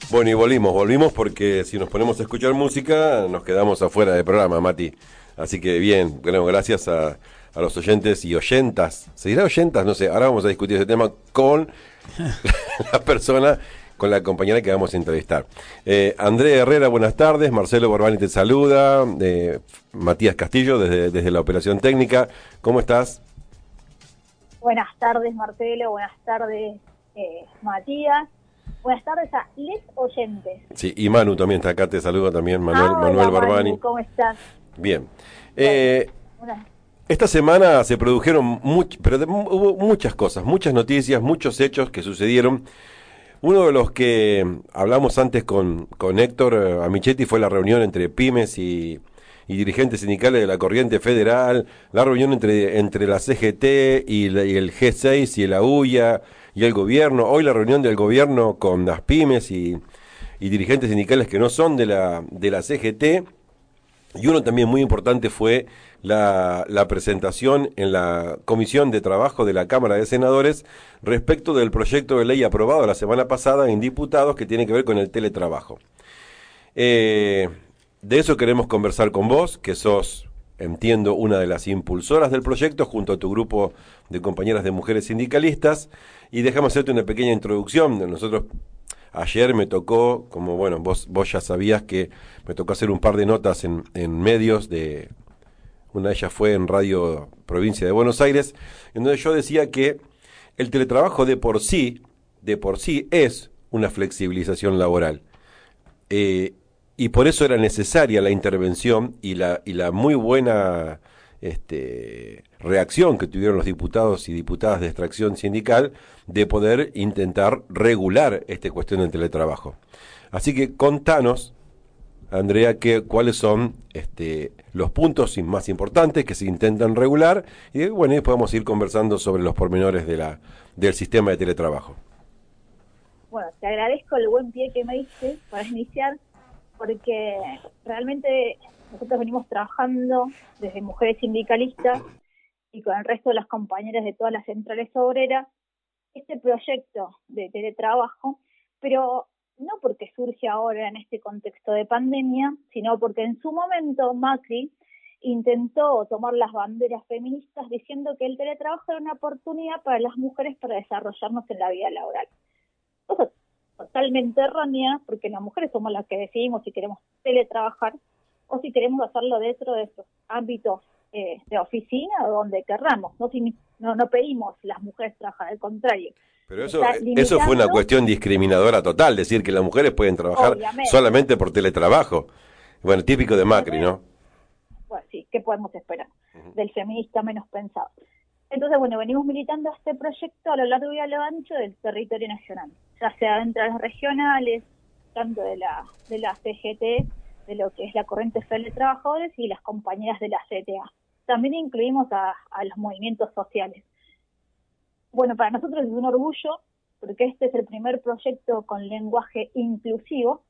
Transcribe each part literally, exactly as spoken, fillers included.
Bueno, y volvimos, volvimos porque si nos ponemos a escuchar música nos quedamos afuera del programa, Mati. Así que bien, bueno, gracias a, a los oyentes y oyentas. ¿Se dirá oyentas? No sé, ahora vamos a discutir ese tema con la persona, con la compañera que vamos a entrevistar. Eh, André Herrera, buenas tardes. Marcelo Borbani te saluda. Eh, Matías Castillo, desde, desde la operación técnica. ¿Cómo estás? Buenas tardes, Marcelo. Buenas tardes, eh, Matías. Buenas tardes a les oyentes. Sí, y Manu también está acá, te saluda también, Manuel, Ah, Manuel hola, Borbani. Manu, ¿cómo estás? Bien. Bueno, Eh, una... esta semana se produjeron, much, pero de, hubo muchas cosas, muchas noticias, muchos hechos que sucedieron. Uno de los que hablamos antes con, con Héctor eh, Amichetti fue la reunión entre pymes y, y dirigentes sindicales de la Corriente Federal, la reunión entre, entre la C G T y, la, y el G seis y la U I A y el gobierno. Hoy la reunión del gobierno con las pymes y, y dirigentes sindicales que no son de la, de la C G T. Y uno también muy importante fue la, la presentación en la Comisión de Trabajo de la Cámara de Senadores respecto del proyecto de ley aprobado la semana pasada en diputados que tiene que ver con el teletrabajo. Eh, de eso queremos conversar con vos, que sos, entiendo, una de las impulsoras del proyecto junto a tu grupo de compañeras de mujeres sindicalistas. Y déjame hacerte una pequeña introducción. Nosotros ayer me tocó, como bueno, vos, vos ya sabías que me tocó hacer un par de notas en, en medios de, una de ellas fue en Radio Provincia de Buenos Aires, en donde yo decía que el teletrabajo de por sí, de por sí es una flexibilización laboral. Eh, y por eso era necesaria la intervención y la, y la muy buena este, reacción que tuvieron los diputados y diputadas de extracción sindical de poder intentar regular esta cuestión del teletrabajo. Así que contanos, Andrea, que, cuáles son este, los puntos más importantes que se intentan regular y bueno, y podemos ir conversando sobre los pormenores de la, del sistema de teletrabajo. Bueno, te agradezco el buen pie que me diste para iniciar, porque realmente nosotros venimos trabajando desde mujeres sindicalistas y con el resto de las compañeras de todas las centrales obreras este proyecto de teletrabajo, pero no porque surge ahora en este contexto de pandemia, sino porque en su momento Macri intentó tomar las banderas feministas diciendo que el teletrabajo era una oportunidad para las mujeres para desarrollarnos en la vida laboral. Cosa totalmente errónea, porque las mujeres somos las que decidimos si queremos teletrabajar o si queremos hacerlo dentro de estos ámbitos eh, de oficina o donde querramos. No, si, no, no pedimos las mujeres trabajar, al contrario. Pero eso, eso fue una cuestión discriminadora total, decir que las mujeres pueden trabajar obviamente solamente por teletrabajo. Bueno, típico de Macri, ¿no? Bueno, sí, ¿qué podemos esperar? Uh-huh. Del feminista menos pensado. Entonces, bueno, venimos militando este proyecto a lo largo y a lo ancho del territorio nacional, ya sea dentro de las regionales, tanto de la de la C G T, de lo que es la Corriente Federal de Trabajadores y las compañeras de la C T A. También incluimos a, a los movimientos sociales. Bueno, para nosotros es un orgullo, porque este es el primer proyecto con lenguaje inclusivo,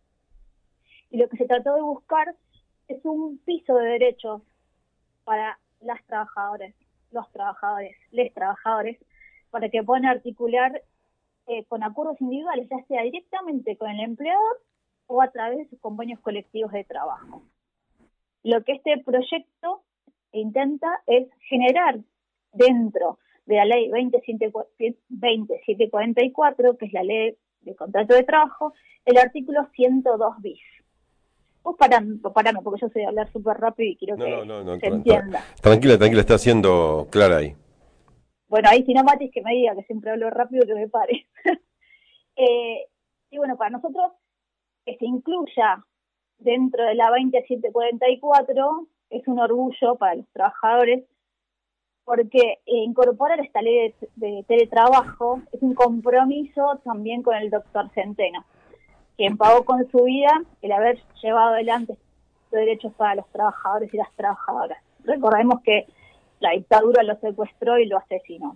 y lo que se trató de buscar es un piso de derechos para las trabajadoras, los trabajadores, les trabajadores, para que puedan articular eh, con acuerdos individuales, ya sea directamente con el empleador o a través de sus convenios colectivos de trabajo. Lo que este proyecto intenta es generar dentro de la ley veintisiete cuarenta y cuatro, que es la ley de contrato de trabajo, el artículo ciento dos bis. Vos parame, parame, porque yo sé hablar súper rápido y quiero no, que no, no, no, se tra- entienda. Tra- tranquila, tranquila, está siendo clara ahí. Bueno, ahí si no, Matis, que me diga que siempre hablo rápido, que me pare. eh, y bueno, para nosotros, que se incluya dentro de la veintisiete cuarenta y cuatro es un orgullo para los trabajadores, porque eh, incorporar esta ley de, de teletrabajo es un compromiso también con el doctor Centeno, quien pagó con su vida el haber llevado adelante los derechos para los trabajadores y las trabajadoras. Recordemos que la dictadura lo secuestró y lo asesinó.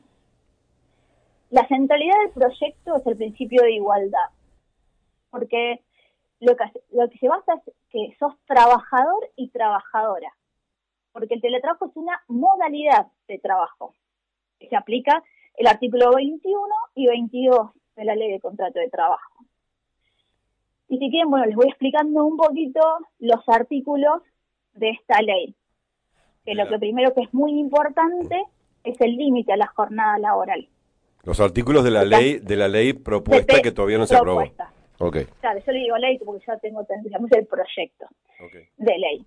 La centralidad del proyecto es el principio de igualdad, porque lo que, lo que se basa es que sos trabajador y trabajadora, porque el teletrabajo es una modalidad de trabajo, que se aplica el artículo veintiuno y veintidós de la Ley de Contrato de Trabajo. Y si quieren, bueno, les voy explicando un poquito los artículos de esta ley. Que lo que primero que es muy importante es el límite a la jornada laboral. Los artículos de la ley de la ley propuesta de, que todavía no se propuesta. aprobó. Okay. Claro, yo le digo ley porque ya tengo, digamos, el proyecto okay. de ley.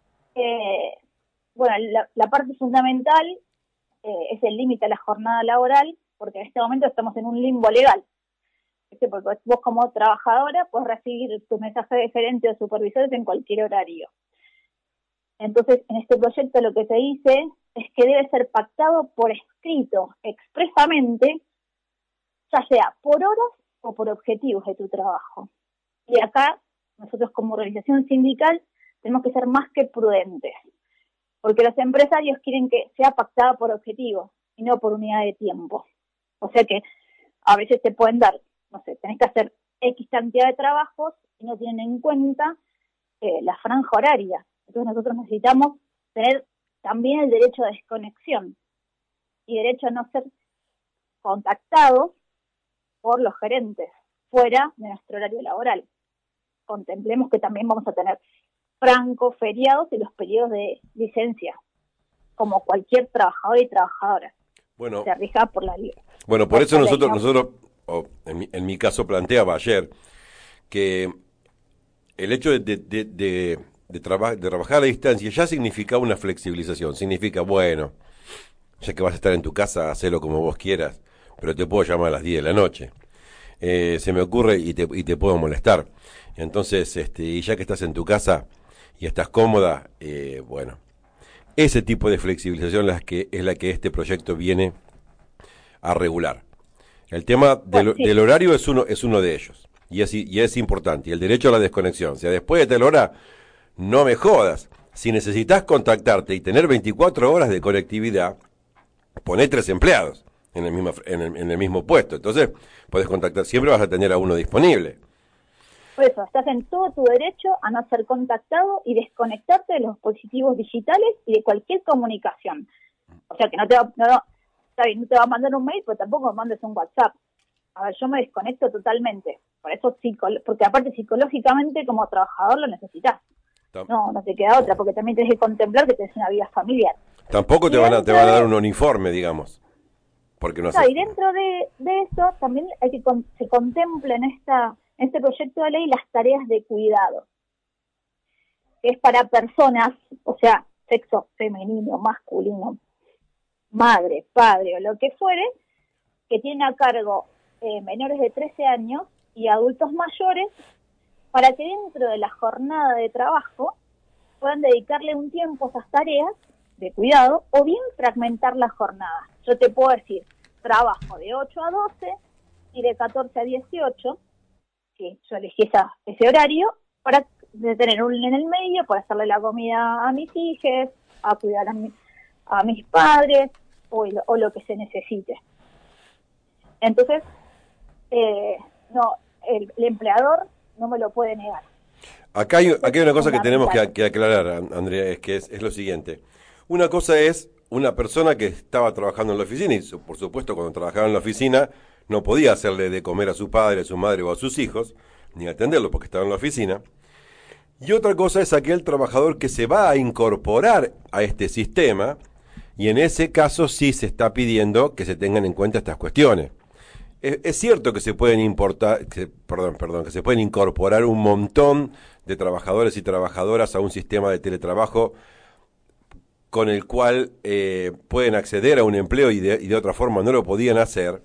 Eh, bueno, la, la parte fundamental eh, es el límite a la jornada laboral, porque en este momento estamos en un limbo legal. Porque vos como trabajadora puedes recibir tu mensaje de gerente o supervisores en cualquier horario. Entonces, en este proyecto lo que se dice es que debe ser pactado por escrito, expresamente, ya sea por horas o por objetivos de tu trabajo. Y acá, nosotros como organización sindical, tenemos que ser más que prudentes, porque los empresarios quieren que sea pactado por objetivos y no por unidad de tiempo. O sea que a veces te pueden dar, no sé, tenés que hacer X cantidad de trabajos y no tienen en cuenta eh, la franja horaria. Entonces nosotros necesitamos tener también el derecho a desconexión y derecho a no ser contactados por los gerentes fuera de nuestro horario laboral. Contemplemos que también vamos a tener francos, feriados y los periodos de licencia, como cualquier trabajador y trabajadora. Bueno, se rija por la ley. Bueno, por, por eso nosotros, ley, ¿no? nosotros oh, en, mi, en mi caso planteaba ayer que el hecho de, de, de, de, de, traba, de trabajar a la distancia ya significa una flexibilización. Significa, bueno, ya que vas a estar en tu casa, hacelo como vos quieras, pero te puedo llamar a las diez de la noche. Eh, se me ocurre y te, y te puedo molestar. Entonces, este, y ya que estás en tu casa y estás cómoda, eh, bueno, ese tipo de flexibilización las que, es la que este proyecto viene a regular. El tema del, pues sí. del horario es uno es uno de ellos, y es, y es importante, y el derecho a la desconexión. O sea, después de tal hora, no me jodas. Si necesitas contactarte y tener veinticuatro horas de conectividad, poné tres empleados en el mismo, en el, en el mismo puesto. Entonces, puedes contactar, siempre vas a tener a uno disponible. Por eso, estás en todo tu derecho a no ser contactado y desconectarte de los dispositivos digitales y de cualquier comunicación. O sea, que no te va, no, está bien, no te va a mandar un mail, pero tampoco mandes un WhatsApp. A ver, yo me desconecto totalmente. Por eso, porque aparte psicológicamente como trabajador lo necesitas. No, no te queda otra, porque también tienes que contemplar que tienes una vida familiar. Tampoco te van a, te van a dar un uniforme, digamos. Porque no, no sé. Y dentro de, de eso también hay que con, se contempla en esta en este proyecto de ley las tareas de cuidado, que es para personas, o sea, sexo femenino, masculino, madre, padre o lo que fuere, que tienen a cargo eh, menores de trece años y adultos mayores, para que dentro de la jornada de trabajo puedan dedicarle un tiempo a esas tareas de cuidado o bien fragmentar la jornada. Yo te puedo decir, trabajo de ocho a doce y de catorce a dieciocho, que yo elegí esa, ese horario, para tener un en el medio, para hacerle la comida a mis hijos, a cuidar a, mi, a mis padres o, o lo que se necesite. Entonces, eh, no, el, el empleador no me lo puede negar. Acá hay, acá hay una cosa que tenemos que, que aclarar, Andrea, es que es, es lo siguiente. Una cosa es una persona que estaba trabajando en la oficina, y por supuesto cuando trabajaba en la oficina no podía hacerle de comer a su padre, a su madre o a sus hijos, ni atenderlo porque estaba en la oficina. Y otra cosa es aquel trabajador que se va a incorporar a este sistema, y en ese caso sí se está pidiendo que se tengan en cuenta estas cuestiones. Es, es cierto que se pueden importar, que, perdón, perdón, que se pueden incorporar un montón de trabajadores y trabajadoras a un sistema de teletrabajo con el cual eh, pueden acceder a un empleo y de, y de otra forma no lo podían hacer,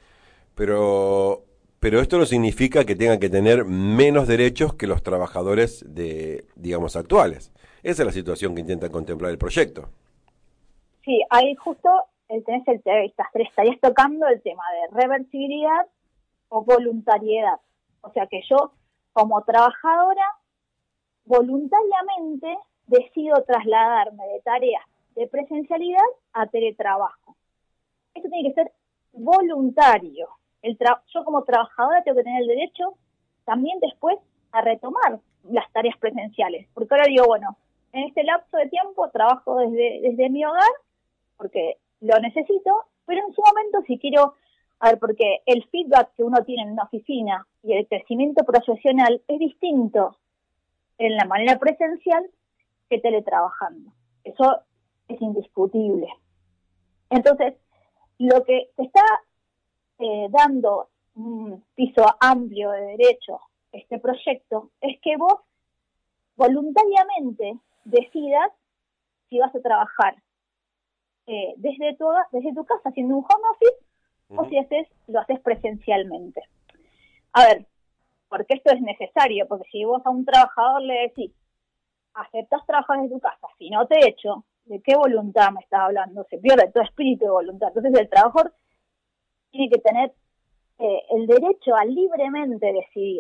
pero, pero esto no significa que tengan que tener menos derechos que los trabajadores de, digamos, actuales. Esa es la situación que intenta contemplar el proyecto. Sí, ahí justo tenés el, estas tres, estarías tocando el tema de reversibilidad o voluntariedad. O sea que yo, como trabajadora, voluntariamente decido trasladarme de tareas de presencialidad a teletrabajo. Esto tiene que ser voluntario. El tra- yo como trabajadora tengo que tener el derecho también después a retomar las tareas presenciales. Porque ahora digo, bueno, en este lapso de tiempo trabajo desde, desde mi hogar porque lo necesito, pero en su momento si quiero, a ver, porque el feedback que uno tiene en una oficina y el crecimiento profesional es distinto en la manera presencial que teletrabajando. Eso es indiscutible. Entonces, lo que se está eh, dando un piso amplio de derecho a este proyecto es que vos voluntariamente decidas si vas a trabajar eh, desde, tu, desde tu casa haciendo un home office uh-huh. o si haces, lo haces presencialmente. A ver, porque esto es necesario, porque si vos a un trabajador le decís, aceptás trabajar desde tu casa, si no te echo, ¿de qué voluntad me estás hablando? Se pierde todo espíritu de voluntad. Entonces el trabajador tiene que tener eh, el derecho a libremente decidir.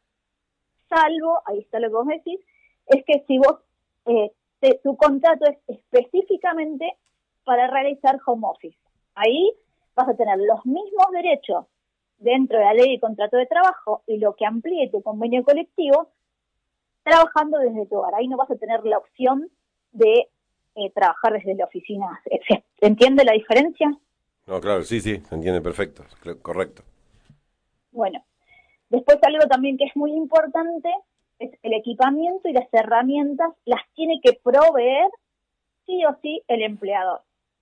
Salvo, ahí está lo que vos decís, es que si vos, eh, te, tu contrato es específicamente para realizar home office. Ahí vas a tener los mismos derechos dentro de la ley de contrato de trabajo y lo que amplíe tu convenio colectivo trabajando desde tu hogar. Ahí no vas a tener la opción de eh, trabajar desde la oficina. ¿Se, ¿Se entiende la diferencia? No, claro, sí, sí, se entiende perfecto, correcto. Bueno, después algo también que es muy importante es el equipamiento y las herramientas las tiene que proveer sí o sí el empleador.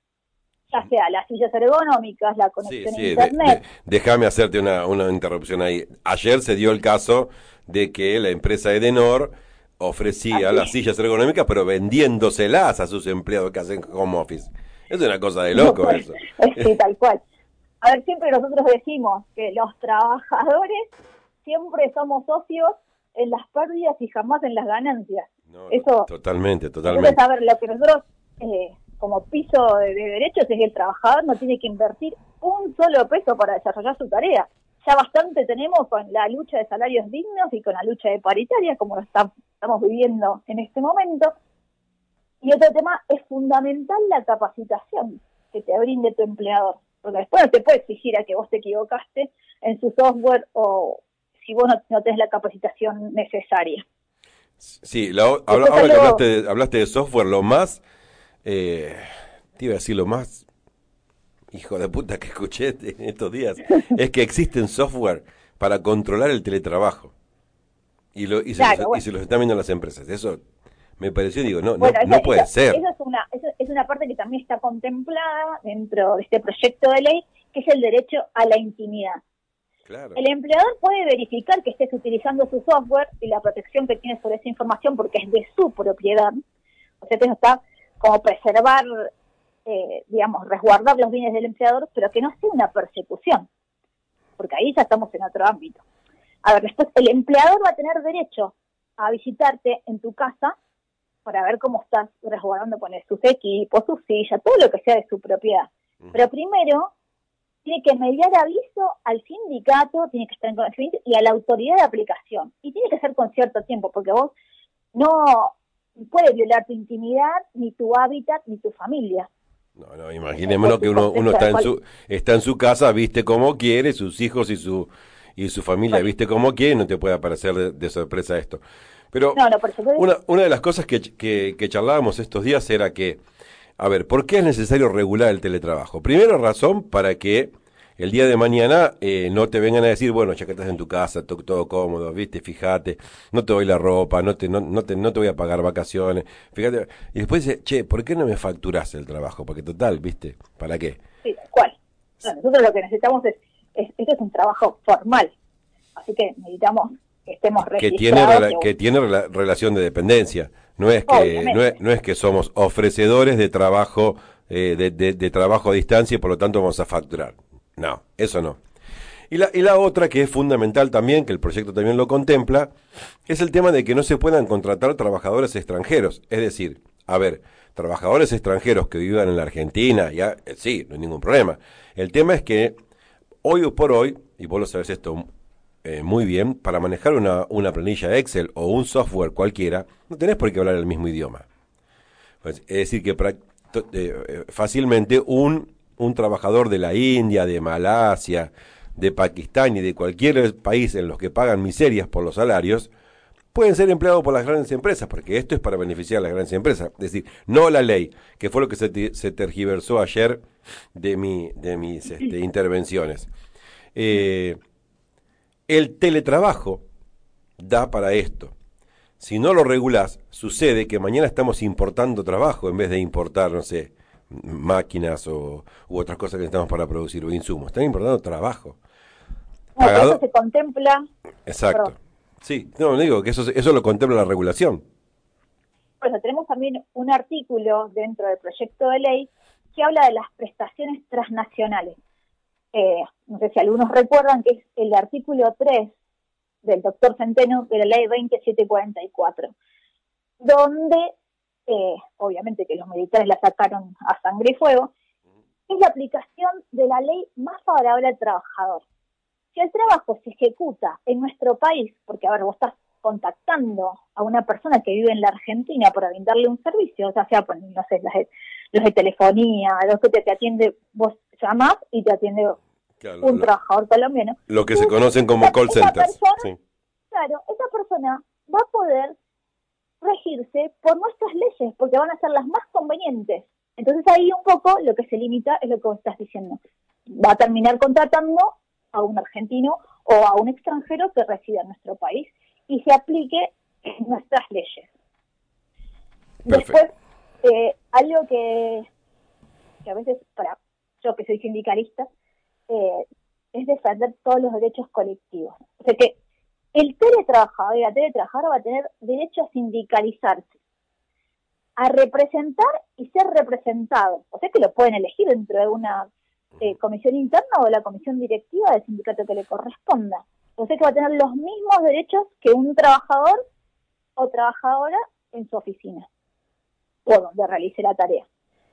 Ya sea las sillas ergonómicas, la conexión sí, sí, a internet. De, de, déjame hacerte una, una interrupción ahí. Ayer se dio el caso de que la empresa Edenor ofrecía Así. las sillas ergonómicas, pero vendiéndoselas a sus empleados que hacen home office. Es una cosa de loco no, pues, eso. Sí, tal cual. A ver, siempre nosotros decimos que los trabajadores siempre somos socios en las pérdidas y jamás en las ganancias. No, eso totalmente, totalmente. Entonces, a ver, lo que nosotros, eh, como piso de, de derechos, es que el trabajador no tiene que invertir un solo peso para desarrollar su tarea. Ya bastante tenemos con la lucha de salarios dignos y con la lucha de paritarias, como lo está, estamos viviendo en este momento. Y otro tema es fundamental la capacitación que te brinde tu empleador. Porque después no te puede exigir a que vos te equivocaste en su software o si vos no, no tenés la capacitación necesaria. Sí, la, ahora, ahora que hablaste de, hablaste de software, lo más, eh, te iba a decir lo más hijo de puta que escuché en estos días, es que existen software para controlar el teletrabajo. Y, lo, y, se, claro, los, bueno. y se los están viendo las empresas. Eso me pareció, digo, no, bueno, no, esa, no puede esa, ser. Esa es una, esa es una parte que también está contemplada dentro de este proyecto de ley, que es el derecho a la intimidad. Claro. El empleador puede verificar que estés utilizando su software y la protección que tiene sobre esa información porque es de su propiedad. O sea que eso está como preservar, eh, digamos, resguardar los bienes del empleador, pero que no sea una persecución, porque ahí ya estamos en otro ámbito. A ver, después el empleador va a tener derecho a visitarte en tu casa para ver cómo estás resguardando, poner sus equipos, sus sillas, todo lo que sea de su propiedad. Uh-huh. Pero primero tiene que mediar aviso al sindicato, tiene que estar en conocimiento, y a la autoridad de aplicación. Y tiene que ser con cierto tiempo, porque vos no puedes violar tu intimidad, ni tu hábitat, ni tu familia. No, no, imaginémonos que uno, uno está en su está en su casa, viste como quiere, sus hijos y su y su familia bueno. viste como quiere, no te puede aparecer de, de sorpresa esto. Pero no, no, por una, una de las cosas que, que, que charlábamos estos días era que, a ver, ¿por qué es necesario regular el teletrabajo? Primera razón, para que el día de mañana eh, no te vengan a decir, bueno, ya que estás en tu casa, todo, todo cómodo, viste, fíjate, no te doy la ropa, no te, no, no te, no te voy a pagar vacaciones, fíjate, y después dice, che, ¿por qué no me facturás el trabajo? Porque total, viste, ¿para qué? Sí, ¿cuál? No, nosotros lo que necesitamos es, es, esto es un trabajo formal, así que necesitamos que estemos que tiene rela- que tiene rela- relación de dependencia, no es que no es, no es que somos ofrecedores de trabajo eh, de, de, de trabajo a distancia y por lo tanto vamos a facturar. No, eso no. Y la, y la otra que es fundamental también, que el proyecto también lo contempla, es el tema de que no se puedan contratar trabajadores extranjeros. Es decir, a ver, trabajadores extranjeros que vivan en la Argentina, ya eh, sí, no hay ningún problema. El tema es que hoy por hoy, y vos lo sabés esto eh, muy bien, para manejar una, una planilla Excel o un software cualquiera, no tenés por qué hablar el mismo idioma. Pues, es decir, que pra- eh, fácilmente un... un trabajador de la India, de Malasia, de Pakistán y de cualquier país en los que pagan miserias por los salarios, pueden ser empleados por las grandes empresas, porque esto es para beneficiar a las grandes empresas. Es decir, no la ley, que fue lo que se, te, se tergiversó ayer de, mi, de mis este, intervenciones. Eh, El teletrabajo da para esto. Si no lo regulás, sucede que mañana estamos importando trabajo en vez de importar, no sé, máquinas o u otras cosas que necesitamos para producir o insumos. Están importando trabajo. No, Pagado. eso se contempla. Exacto. Perdón. Sí, no, digo que eso, eso lo contempla la regulación. Por eso tenemos también un artículo dentro del proyecto de ley que habla de las prestaciones transnacionales. Eh, no sé si algunos recuerdan que es el artículo tres del doctor Centeno de la ley veintisiete cuarenta y cuatro, donde, eh, obviamente que los militares la sacaron a sangre y fuego, es la aplicación de la ley más favorable al trabajador. Si el trabajo se ejecuta en nuestro país, porque a ver, vos estás contactando a una persona que vive en la Argentina para brindarle un servicio, o sea, sea por, no sé, los de, los de telefonía, los que te, te atiende, vos llamás y te atiende Claro, un lo, trabajador colombiano. Lo que Entonces, se conocen como esa, call esa centers. Persona, Sí. Claro, esa persona va a poder regirse por nuestras leyes, porque van a ser las más convenientes. Entonces ahí un poco lo que se limita es lo que vos estás diciendo. Va a terminar contratando a un argentino o a un extranjero que resida en nuestro país y se aplique en nuestras leyes. Perfecto. Después, eh, algo que, que a veces, para yo que soy sindicalista, eh, es defender todos los derechos colectivos. O sea que el teletrabajador y la teletrabajadora va a tener derecho a sindicalizarse, a representar y ser representado. O sea que lo pueden elegir dentro de una eh, comisión interna o de la comisión directiva del sindicato que le corresponda. O sea que va a tener los mismos derechos que un trabajador o trabajadora en su oficina o donde realice la tarea.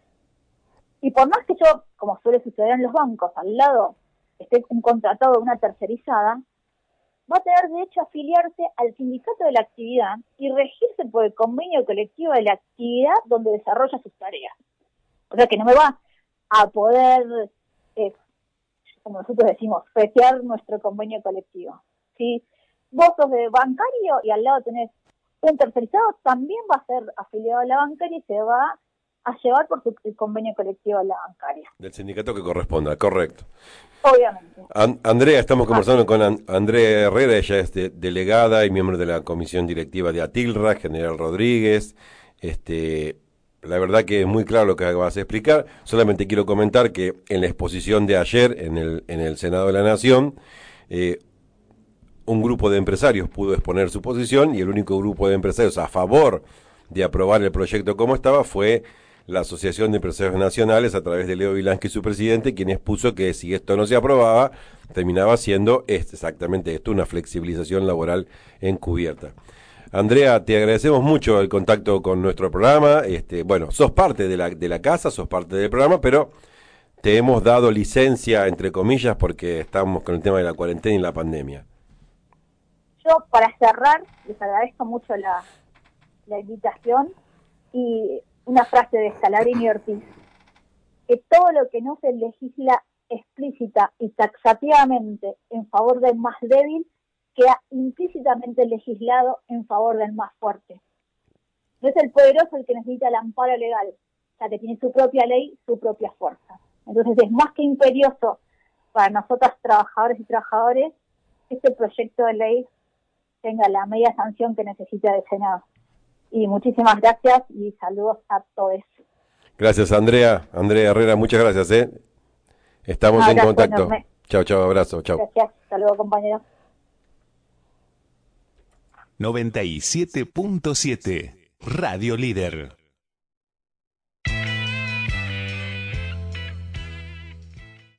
Y por más que yo, como suele suceder en los bancos, al lado esté un contratado de una tercerizada, va a tener derecho a afiliarse al sindicato de la actividad y regirse por el convenio colectivo de la actividad donde desarrolla sus tareas. O sea que no me va a poder, eh, como nosotros decimos, fetear nuestro convenio colectivo. Si vos sos de bancario y al lado tenés un tercerizado, también va a ser afiliado a la bancaria y se va a llevar por su el convenio colectivo de la bancaria. Del sindicato que corresponda, correcto. Obviamente. An Andrea, estamos conversando ah. con An Andrea Herrera, ella es de delegada y miembro de la comisión directiva de ATILRA, General Rodríguez. Este, la verdad que es muy claro lo que acabas de explicar. Solamente quiero comentar que en la exposición de ayer en el, en el Senado de la Nación, eh, un grupo de empresarios pudo exponer su posición y el único grupo de empresarios a favor de aprobar el proyecto como estaba fue la Asociación de Empresarios Nacionales, a través de Leo Vilansky, su presidente, quien expuso que si esto no se aprobaba, terminaba siendo este, exactamente esto, una flexibilización laboral encubierta. Andrea, te agradecemos mucho el contacto con nuestro programa. Este, bueno, sos parte de la, de la casa, sos parte del programa, pero te hemos dado licencia, entre comillas, porque estamos con el tema de la cuarentena y la pandemia. Yo, para cerrar, les agradezco mucho la, la invitación y una frase de Scalabrini y Ortiz, que todo lo que no se legisla explícita y taxativamente en favor del más débil, queda implícitamente legislado en favor del más fuerte. No es el poderoso el que necesita el amparo legal, ya que tiene su propia ley, su propia fuerza. Entonces es más que imperioso para nosotras trabajadores y trabajadores que este proyecto de ley tenga la media sanción que necesita del Senado. Y muchísimas gracias y saludos a todos. Gracias, Andrea. Andrea Herrera, muchas gracias. ¿eh? Estamos en contacto. Enorme. Chao, chao, abrazo. Chao. Gracias. Hasta luego, compañeros. noventa y siete punto siete Radio Líder.